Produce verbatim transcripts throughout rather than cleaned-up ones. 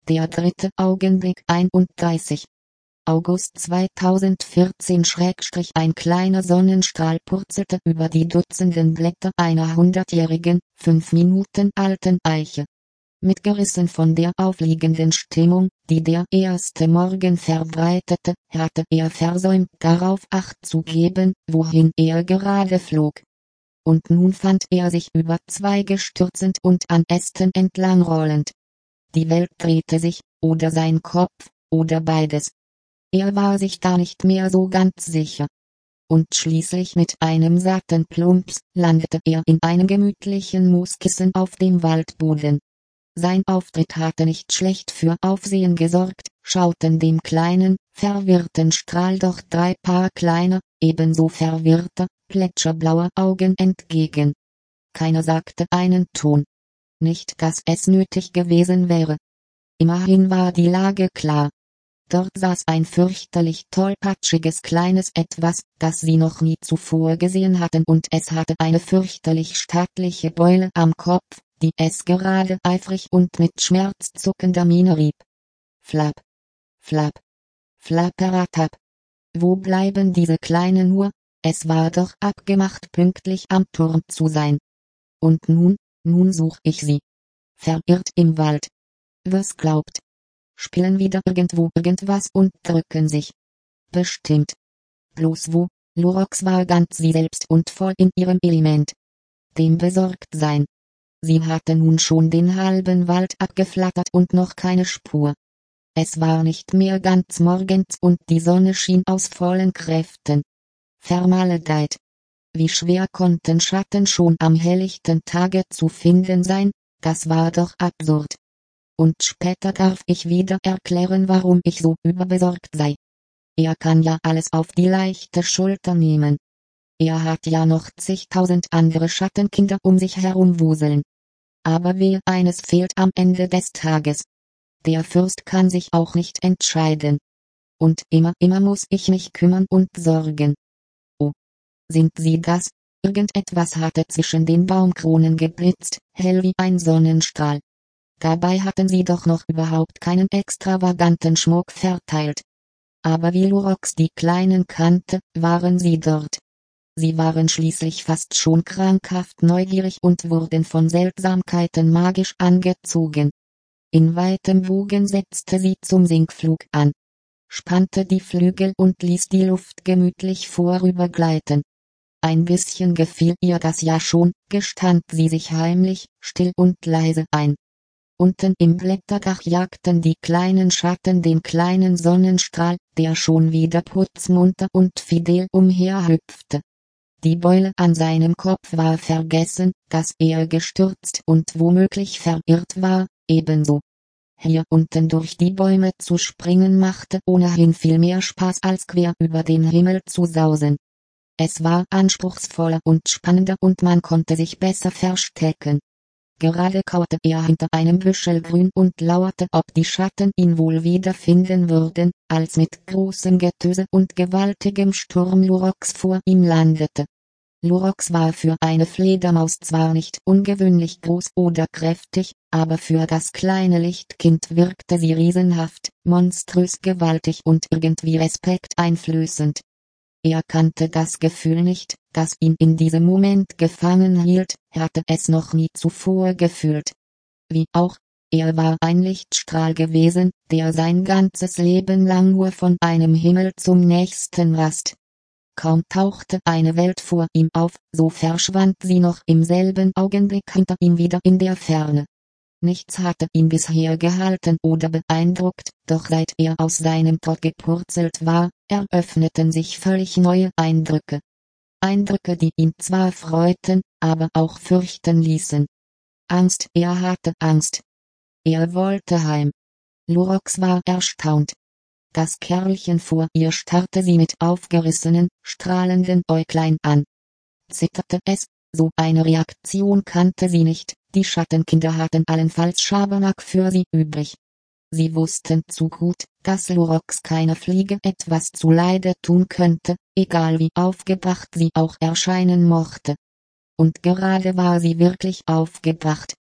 Der dritte Augenblick einunddreißig. August zweitausendvierzehn – Ein kleiner Sonnenstrahl purzelte über die dutzenden Blätter einer hundertjährigen, fünf Minuten alten Eiche. Mitgerissen von der aufliegenden Stimmung, die der erste Morgen verbreitete, hatte er versäumt, darauf Acht zu geben, wohin er gerade flog. Und nun fand er sich über Zweige stürzend und an Ästen entlangrollend. Die Welt drehte sich, oder sein Kopf, oder beides. Er war sich da nicht mehr so ganz sicher. Und schließlich mit einem satten Plumps landete er in einem gemütlichen Mooskissen auf dem Waldboden. Sein Auftritt hatte nicht schlecht für Aufsehen gesorgt, schauten dem kleinen, verwirrten Strahl doch drei Paar kleiner, ebenso verwirrter, plätscherblauer Augen entgegen. Keiner sagte einen Ton. Nicht, dass es nötig gewesen wäre. Immerhin war die Lage klar. Dort saß ein fürchterlich tollpatschiges kleines Etwas, das sie noch nie zuvor gesehen hatten, und es hatte eine fürchterlich stattliche Beule am Kopf, die es gerade eifrig und mit schmerzzuckender Miene rieb. Flapp, flapp, flapperatap. Wo bleiben diese Kleinen nur? Es war doch abgemacht, pünktlich am Turm zu sein. Und nun, nun such ich sie. Verirrt im Wald. Was glaubt? Spielen wieder irgendwo irgendwas und drücken sich. Bestimmt. Bloß wo? Lurox war ganz sie selbst und voll in ihrem Element. Dem Besorgtsein. Sie hatte nun schon den halben Wald abgeflattert und noch keine Spur. Es war nicht mehr ganz morgens und die Sonne schien aus vollen Kräften. Vermaledeit. Wie schwer konnten Schatten schon am helllichten Tage zu finden sein? Das war doch absurd. Und später darf ich wieder erklären, warum ich so überbesorgt sei. Er kann ja alles auf die leichte Schulter nehmen. Er hat ja noch zigtausend andere Schattenkinder um sich herum wuseln. Aber wehe, eines fehlt am Ende des Tages. Der Fürst kann sich auch nicht entscheiden. Und immer, immer muss ich mich kümmern und sorgen. Oh, sind Sie das? Irgendetwas hatte zwischen den Baumkronen geblitzt, hell wie ein Sonnenstrahl. Dabei hatten sie doch noch überhaupt keinen extravaganten Schmuck verteilt. Aber wie Lurox die Kleinen kannte, waren sie dort. Sie waren schließlich fast schon krankhaft neugierig und wurden von Seltsamkeiten magisch angezogen. In weitem Bogen setzte sie zum Sinkflug an, spannte die Flügel und ließ die Luft gemütlich vorübergleiten. Ein bisschen gefiel ihr das ja schon, gestand sie sich heimlich, still und leise ein. Unten im Blätterdach jagten die kleinen Schatten den kleinen Sonnenstrahl, der schon wieder putzmunter und fidel umherhüpfte. Die Beule an seinem Kopf war vergessen, dass er gestürzt und womöglich verirrt war, ebenso. Hier unten durch die Bäume zu springen machte ohnehin viel mehr Spaß als quer über den Himmel zu sausen. Es war anspruchsvoller und spannender und man konnte sich besser verstecken. Gerade kauerte er hinter einem Büschel Grün und lauerte, ob die Schatten ihn wohl wiederfinden würden, als mit großem Getöse und gewaltigem Sturm Lurox vor ihm landete. Lurox war für eine Fledermaus zwar nicht ungewöhnlich groß oder kräftig, aber für das kleine Lichtkind wirkte sie riesenhaft, monströs gewaltig und irgendwie respekteinflößend. Er kannte das Gefühl nicht, das ihn in diesem Moment gefangen hielt, hatte es noch nie zuvor gefühlt. Wie auch, er war ein Lichtstrahl gewesen, der sein ganzes Leben lang nur von einem Himmel zum nächsten rast. Kaum tauchte eine Welt vor ihm auf, so verschwand sie noch im selben Augenblick hinter ihm wieder in der Ferne. Nichts hatte ihn bisher gehalten oder beeindruckt, doch seit er aus seinem Trott gepurzelt war, eröffneten sich völlig neue Eindrücke. Eindrücke, die ihn zwar freuten, aber auch fürchten ließen. Angst, er hatte Angst. Er wollte heim. Lurox war erstaunt. Das Kerlchen vor ihr starrte sie mit aufgerissenen, strahlenden Äuglein an. Zitterte es? So eine Reaktion kannte sie nicht, die Schattenkinder hatten allenfalls Schabernack für sie übrig. Sie wussten zu gut, dass Lurox keiner Fliege etwas zuleide tun könnte, egal wie aufgebracht sie auch erscheinen mochte. Und gerade war sie wirklich aufgebracht.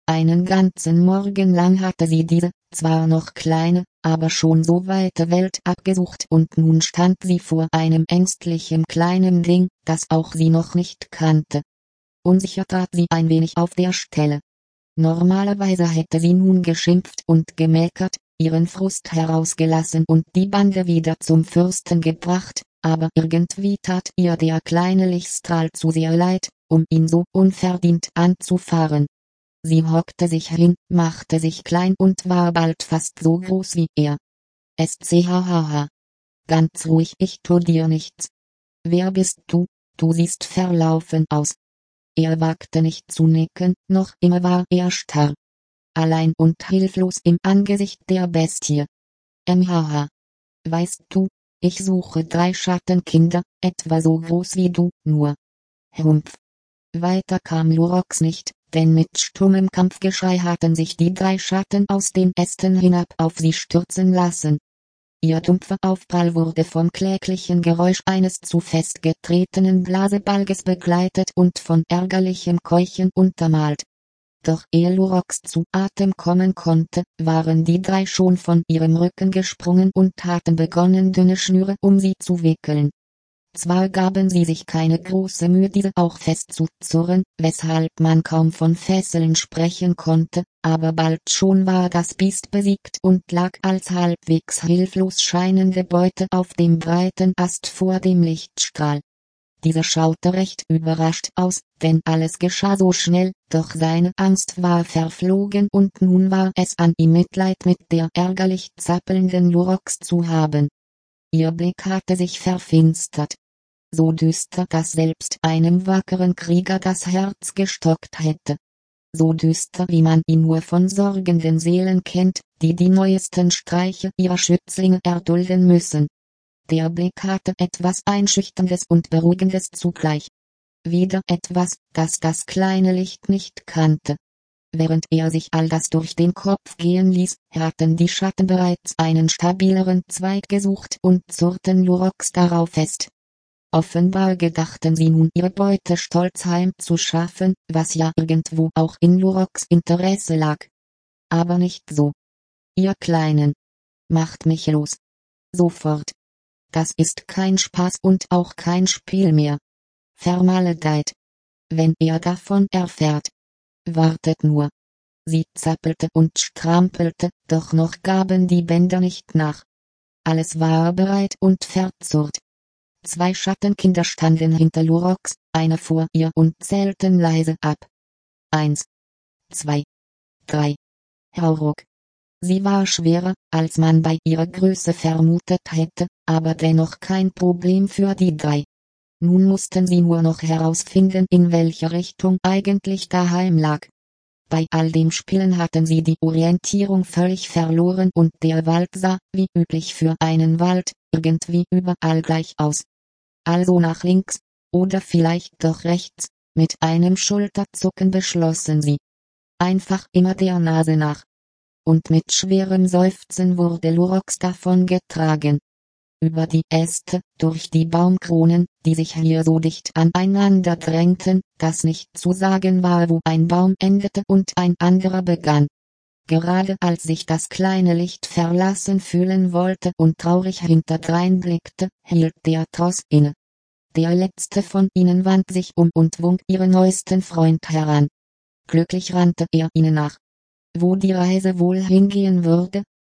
Einen ganzen Morgen lang hatte sie diese, zwar noch kleine, aber schon so weite Welt abgesucht und nun stand sie vor einem ängstlichen kleinen Ding, das auch sie noch nicht kannte. Unsicher trat sie ein wenig auf der Stelle. Normalerweise hätte sie nun geschimpft und gemeckert, ihren Frust herausgelassen und die Bande wieder zum Fürsten gebracht, aber irgendwie tat ihr der kleine Lichtstrahl zu sehr leid, um ihn so unverdient anzufahren. Sie hockte sich hin, machte sich klein und war bald fast so groß wie er. Schhaha. Ganz ruhig, ich tu dir nichts. Wer bist du? Du siehst verlaufen aus. Er wagte nicht zu nicken, noch immer war er starr. Allein und hilflos im Angesicht der Bestie. Mhaha. Weißt du, ich suche drei Schattenkinder, etwa so groß wie du, nur. Humpf. Weiter kam Lurox nicht, denn mit stummem Kampfgeschrei hatten sich die drei Schatten aus den Ästen hinab auf sie stürzen lassen. Ihr dumpfer Aufprall wurde vom kläglichen Geräusch eines zu fest getretenen Blasebalges begleitet und von ärgerlichem Keuchen untermalt. Doch ehe Lurox zu Atem kommen konnte, waren die drei schon von ihrem Rücken gesprungen und hatten begonnen, dünne Schnüre um sie zu wickeln. Zwar gaben sie sich keine große Mühe, diese auch festzuzurren, weshalb man kaum von Fesseln sprechen konnte, aber bald schon war das Biest besiegt und lag als halbwegs hilflos scheinende Beute auf dem breiten Ast vor dem Lichtstrahl. Dieser schaute recht überrascht aus, denn alles geschah so schnell, doch seine Angst war verflogen und nun war es an ihm, Mitleid mit der ärgerlich zappelnden Lurox zu haben. Ihr Blick hatte sich verfinstert. So düster, dass selbst einem wackeren Krieger das Herz gestockt hätte. So düster, wie man ihn nur von sorgenden Seelen kennt, die die neuesten Streiche ihrer Schützlinge erdulden müssen. Der Blick hatte etwas Einschüchterndes und Beruhigendes zugleich. Wieder etwas, das das kleine Licht nicht kannte. Während er sich all das durch den Kopf gehen ließ, hatten die Schatten bereits einen stabileren Zweig gesucht und zurrten Lurox darauf fest. Offenbar gedachten sie nun ihre Beute stolz heimzuschaffen, was ja irgendwo auch in Lurox Interesse lag. Aber nicht so. Ihr Kleinen. Macht mich los. Sofort. Das ist kein Spaß und auch kein Spiel mehr. Vermaledeit. Wenn er davon erfährt. Wartet nur. Sie zappelte und strampelte, doch noch gaben die Bänder nicht nach. Alles war bereit und verzurrt. Zwei Schattenkinder standen hinter Lurox, einer vor ihr und zählten leise ab. Eins, zwei, drei. Hauruck. Sie war schwerer, als man bei ihrer Größe vermutet hätte, aber dennoch kein Problem für die drei. Nun mussten sie nur noch herausfinden, in welcher Richtung eigentlich daheim lag. Bei all dem Spielen hatten sie die Orientierung völlig verloren und der Wald sah, wie üblich für einen Wald, irgendwie überall gleich aus. Also nach links, oder vielleicht doch rechts, mit einem Schulterzucken beschlossen sie. Einfach immer der Nase nach. Und mit schwerem Seufzen wurde Lurox davon getragen. Über die Äste, durch die Baumkronen, die sich hier so dicht aneinander drängten, dass nicht zu sagen war, wo ein Baum endete und ein anderer begann. Gerade als sich das kleine Licht verlassen fühlen wollte und traurig hinterdrein blickte, hielt der Tross inne. Der letzte von ihnen wandte sich um und wunk ihren neuesten Freund heran. Glücklich rannte er ihnen nach. Wo die Reise wohl hingehen würde,